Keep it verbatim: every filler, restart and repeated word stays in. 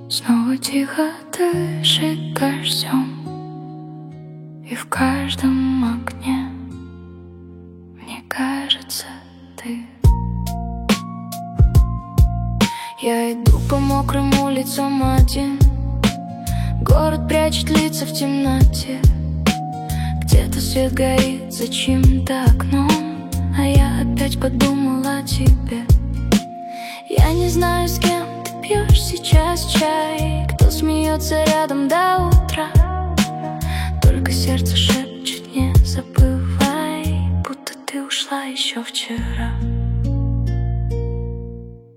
Снова тихо дышит дождем, и в каждом окне, мне кажется, ты. Я иду по мокрым улицам один, город прячет лица в темноте. Где-то свет горит за чьим-то окном, а я опять подумала о тебе. Я не знаю, с кем ты пьешь сейчас чай, кто смеется рядом до утра. Только сердце шепчет: не забывай, будто ты ушла еще вчера.